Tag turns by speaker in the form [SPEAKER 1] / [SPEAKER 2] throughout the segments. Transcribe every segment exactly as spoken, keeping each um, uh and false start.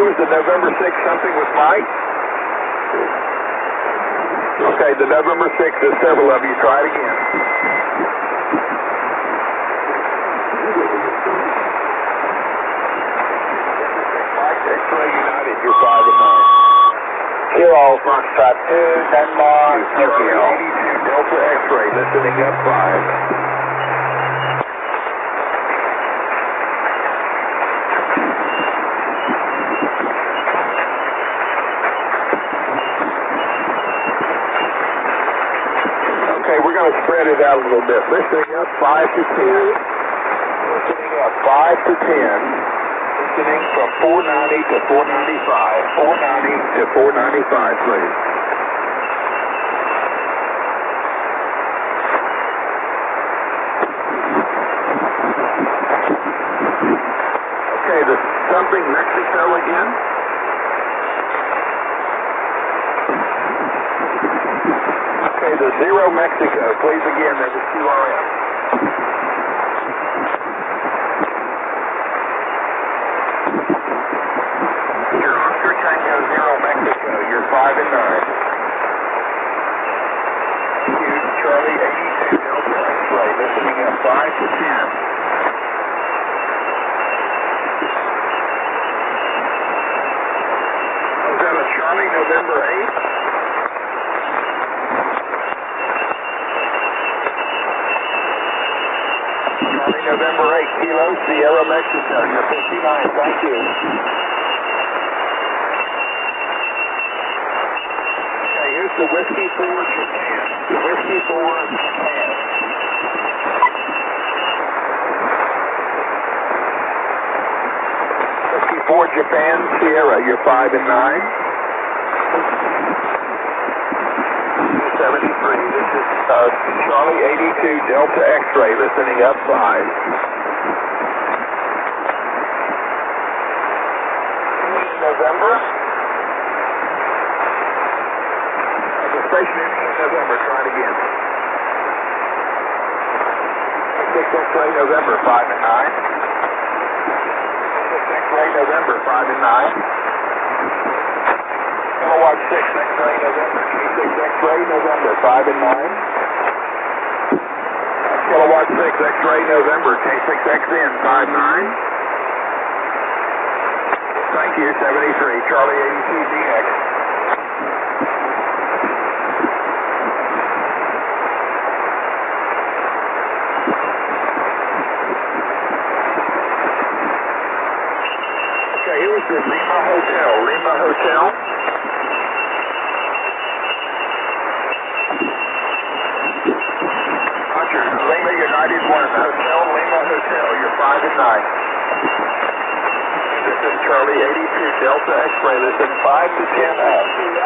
[SPEAKER 1] was the November sixth something with Mike? Okay, the November sixth is several of you. Try it again. Mike, X-Ray United, you're five and nine.
[SPEAKER 2] Kilo, Foxtrot two, Denmark, Tokyo.
[SPEAKER 1] eighty-two Delta X-Ray, listening up five. Okay, we're going to spread it out a little bit. Listening up five to ten. Listening up five to ten. Listening from four ninety to four ninety-five. four ninety to four ninety-five, please. Okay, the something Mexico again. Okay, the zero Mexico, please again, there's a Q R M. Your Oscar Tango zero Mexico, you're five and nine. Q Charlie eighty-two Delta X-Ray, listening up five to ten. Was that a Charlie November eighth? Charlie November eighth, Kilo, Sierra Mexico, you're fifty-nine, thank you. Okay, here's the Whiskey four Japan. The Whiskey four Japan. Whiskey four Japan, Sierra, you're five and nine. seventy-three, this is uh, Charlie eighty-two Delta X-Ray, listening up five. November? Registration ending in November, try it again. six X-Ray November, five and nine. six X-Ray November, five and nine. Kilowatt six X-Ray November, six X-Ray November, five and nine. Kilowatt six X-Ray November, K six X N, five nine. Thank you, seventy-three, Charlie eighty-two D X. Okay, here's the Lima Hotel, Lima Hotel. Roger, Lima United one, Hotel, Lima Hotel, you're five and nine. This is Charlie eighty-two Delta X-Ray, listen five to ten out.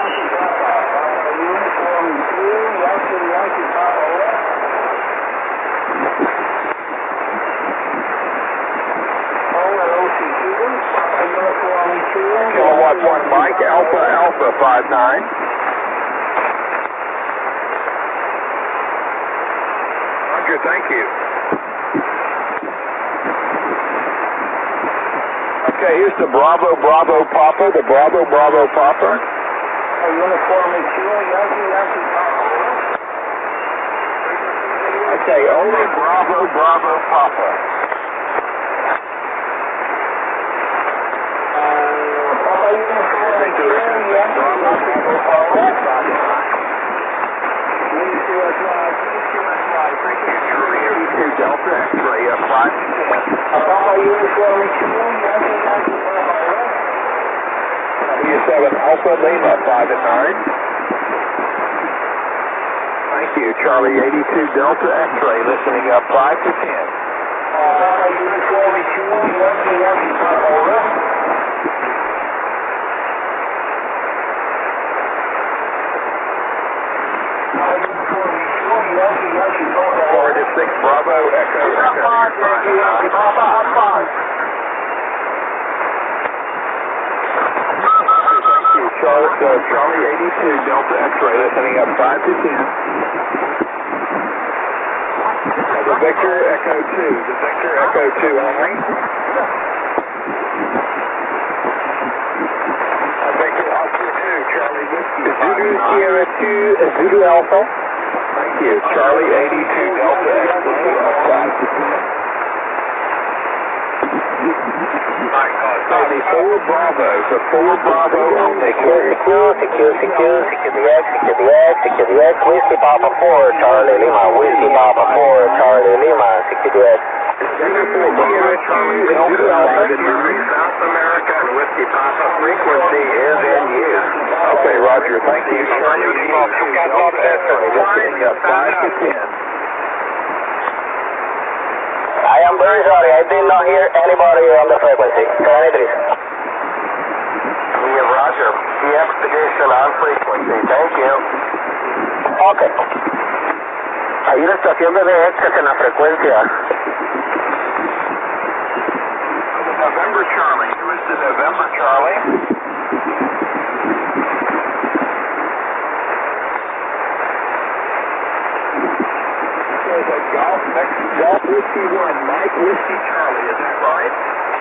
[SPEAKER 1] Kilowatt one Mike, Alpha Alpha five nine. Roger, thank you. Okay, here's the Bravo Bravo Papa, the Bravo Bravo Papa. Okay, only Bravo Bravo Papa. Delta X-Ray up five to ten. W seven Alpha Lima five and nine. Thank you, Charlie eighty-two Delta X-Ray, listening up five to ten. Florida six Bravo Echo Echo. Thank you, Charlie, uh, Charlie eighty-two Delta X-Ray, listening up five to ten. The Victor Echo two, the Victor Echo two only.
[SPEAKER 2] two, Sierra two, Zulu Alpha.
[SPEAKER 1] Thank you. Charlie eighty-two Delta X-ray up five to ten. Maybe four Bravo, so four Bravo on the
[SPEAKER 2] Secure, secure, secure, secure, secure the X, secure the X, secure the X, Whiskey Papa four, Charlie Lima, Whiskey Papa four, Charlie Lima, secure the X.
[SPEAKER 1] Sierra Charlie Delta Alpha.
[SPEAKER 2] South America and Whiskey Papa frequency is in use.
[SPEAKER 1] Okay, Roger. Thank you. Charlie eighty-two Delta X-ray. We're sitting up five to ten.
[SPEAKER 2] I am very sorry, I did not hear anybody on the frequency. Can Idris? Yeah, Roger. De-expedition on frequency. Thank you. Ok. Hay una estación de D X en la frecuencia.
[SPEAKER 1] November Charlie. Who is the November Charlie? Golf, Golf Whiskey one, Mike Whiskey Charlie, is that right?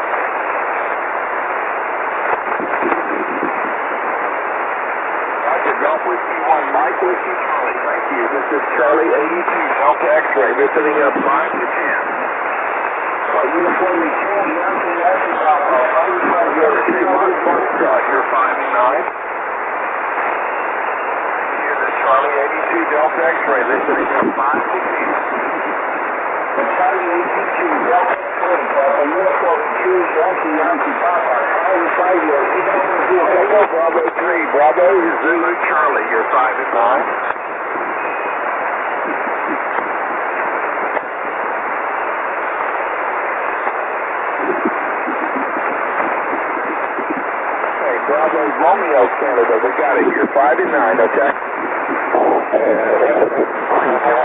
[SPEAKER 1] Roger, Golf Whiskey one, Mike Whiskey Charlie, thank you. This is Charlie eighty-two, Delta X-ray, visiting up five to ten. Uniformly two, Yankee, Yankee, Papa, Yankee, Mike Foxtrot, you're five and nine. Here's the Charlie eighty-two, Delta X-ray, visiting up five to ten. Charlie eighty-two, Delta X-ray, Papa, uniform two, Yankee, Yankee, Papa, Charlie five, Bravo three, Bravo, Zulu, Charlie, you're five and nine. Okay, Bravo, Romeo, Canada, we got it, you're five and nine, okay?